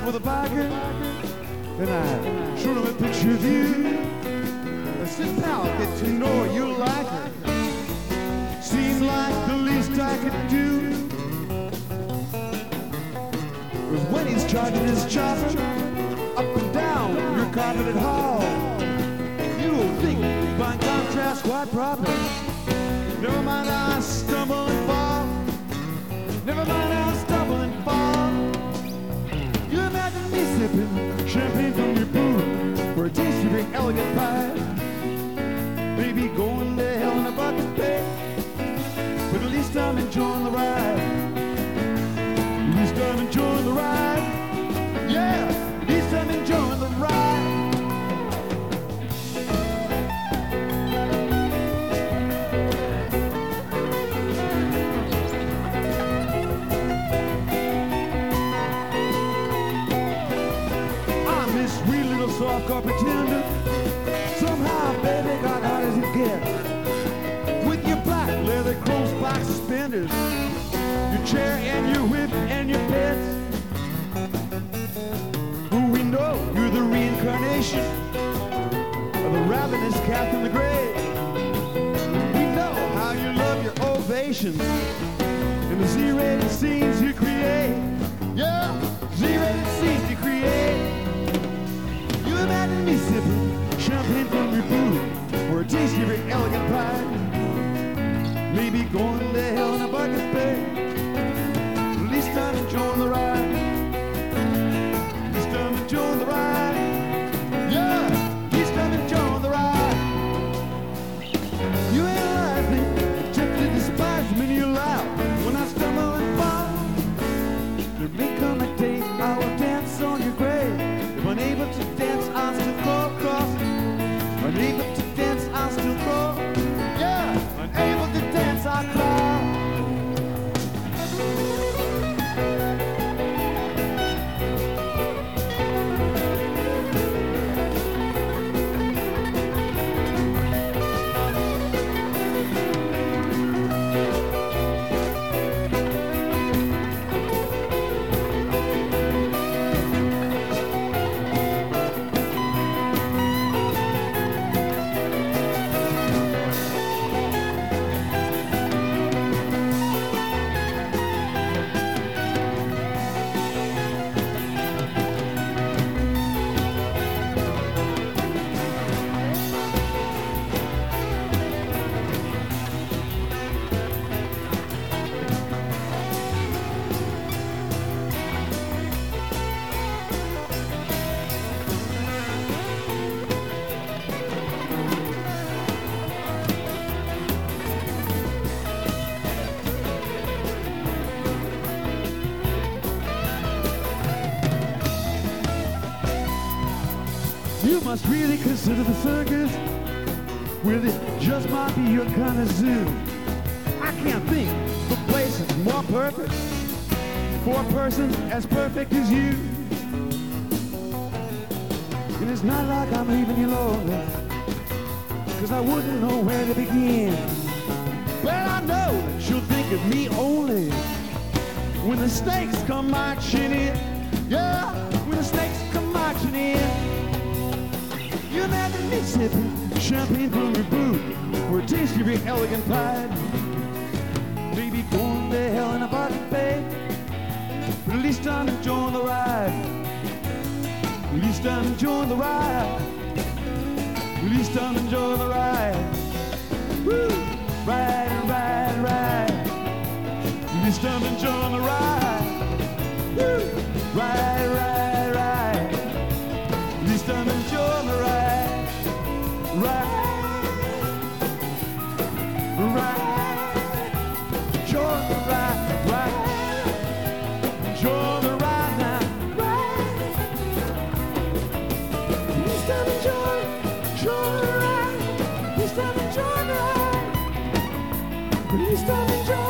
with a biker, and I showed him a picture of you. I said, pal, get to know her, you'll like her. Seemed like the least I could do was when he's charging his chopper up and down your carpeted hall. You'll think by contrast quite proper. Never mind I stumble and fall. Never mind I stumble and fall. You imagine me sipping champagne from your pool for a taste of your elegant pie. Maybe going to hell in a bucket bed, but at least I'm enjoying the ride. At least I'm enjoying the ride. Yeah, at least I'm enjoying the ride. Soft-core pretender. Somehow, baby, got hard as it gets. With your black leather close box suspenders, your chair and your whip and your pets. Who we know you're the reincarnation of the ravenous Catherine the Great. We know how you love your ovations and the Z-rated scenes you create. Yeah, Z-rated scenes you create. Imagine me sipping champagne from your food for a taste of your elegant pie. Maybe going to hell in a bucket bed. At least I'm enjoying the ride. At least I'm enjoying the ride. Yeah, at least I'm enjoying the ride. You ain't likely to despise me when you laugh when I stumble and fall. There may come a day I will dance on your grave. If unable to dance, I'll still crawl across. Unable to dance, I'll still crawl. Yeah, unable to dance, I'll crawl. You must really consider the circus, where this just might be your kind of zoo. I can't think of a place that's more perfect for a person as perfect as you. And it's not like I'm leaving you lonely, 'cause I wouldn't know where to begin. But I know that you'll think of me only when the snakes come marching in. Yeah, when the snakes come marching in. You imagine me sipping champagne from your boot for a taste of your elegant pride. Maybe going to hell in a bucket bed, but at least I'm enjoying the ride. At least I'm enjoying the ride. At least I'm enjoying the ride. Woo! Ride, ride, ride. At least I'm enjoying the ride. Woo! Ride, ride, ride. At least I'm enjoying the ride. Ride, ride, enjoy the ride, ride, enjoy the ride now, ride. At least I'm enjoying the ride. At least I'm enjoying the ride. At least I'm enjoying.